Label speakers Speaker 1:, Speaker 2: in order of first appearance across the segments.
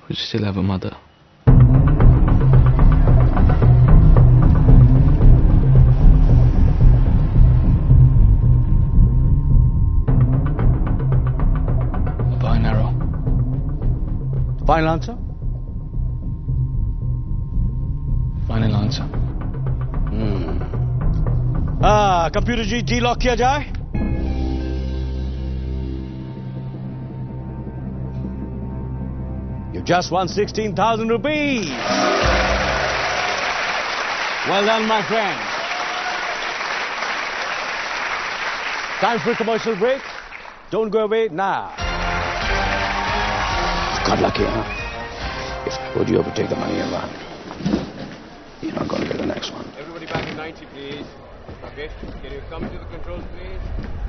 Speaker 1: would still have a mother. A bow and arrow.
Speaker 2: Final answer?
Speaker 1: Final answer.
Speaker 2: Computer जी डी lock किया जाए. You just won 16,000 rupees. Well done, my friend. Time for a commercial break. Don't go away now.
Speaker 3: Got lucky, huh? If I told you to take the money and run, you're not going to get the next one.
Speaker 4: Everybody back in 90, please. Okay, can you come to the controls, please?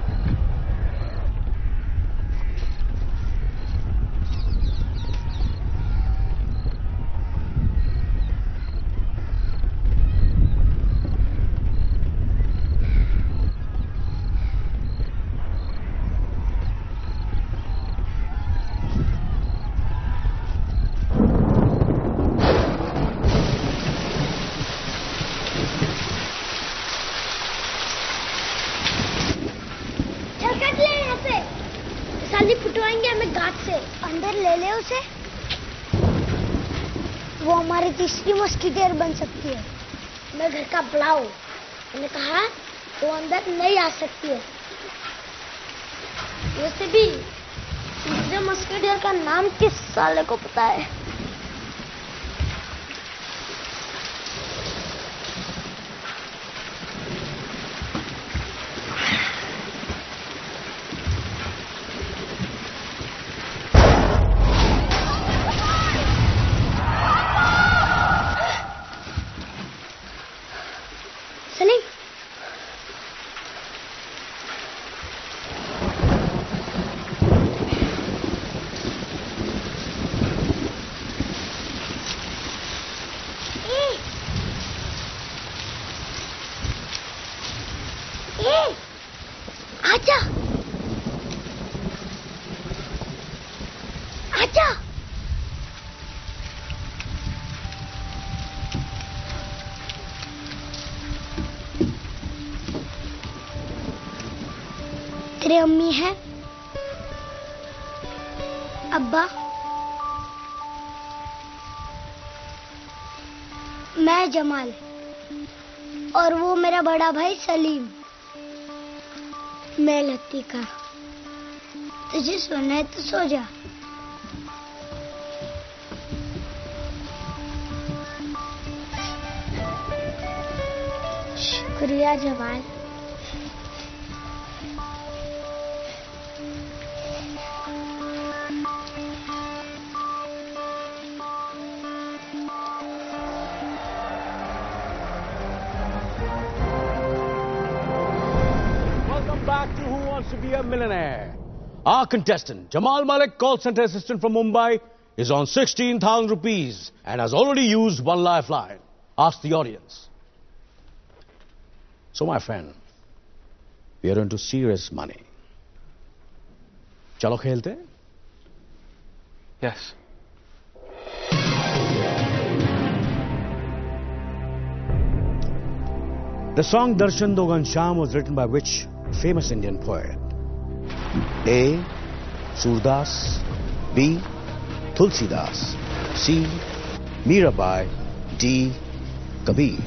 Speaker 5: फुटवाएंगे हमें गांठ से. अंदर ले ले उसे. वो हमारी तीसरी मस्कीटेर बन सकती है. मैं घर का बड़ा हूं. मैंने कहा वो अंदर नहीं आ सकती है. वैसे भी तीसरे मस्कीटेर का नाम किस साले को पता है? आजा आजा. तेरे अम्मी है, अब्बा, मैं जमाल और वो मेरा बड़ा भाई सलीम. मैं लतीका. तुझे सोना है तो सो जा. शुक्रिया Jamal.
Speaker 2: Back to Who Wants to Be a Millionaire. Our contestant, Jamal Malik, call center assistant from Mumbai, is on 16,000 rupees and has already used one lifeline. Ask the audience. So, my friend, we are into serious money. Chalo khelte?
Speaker 1: Yes.
Speaker 2: The song Darshan Do Ghanshyam was written by which famous Indian poet? A. Surdas, B. Tulsidas, C. Mirabai, D. Kabir.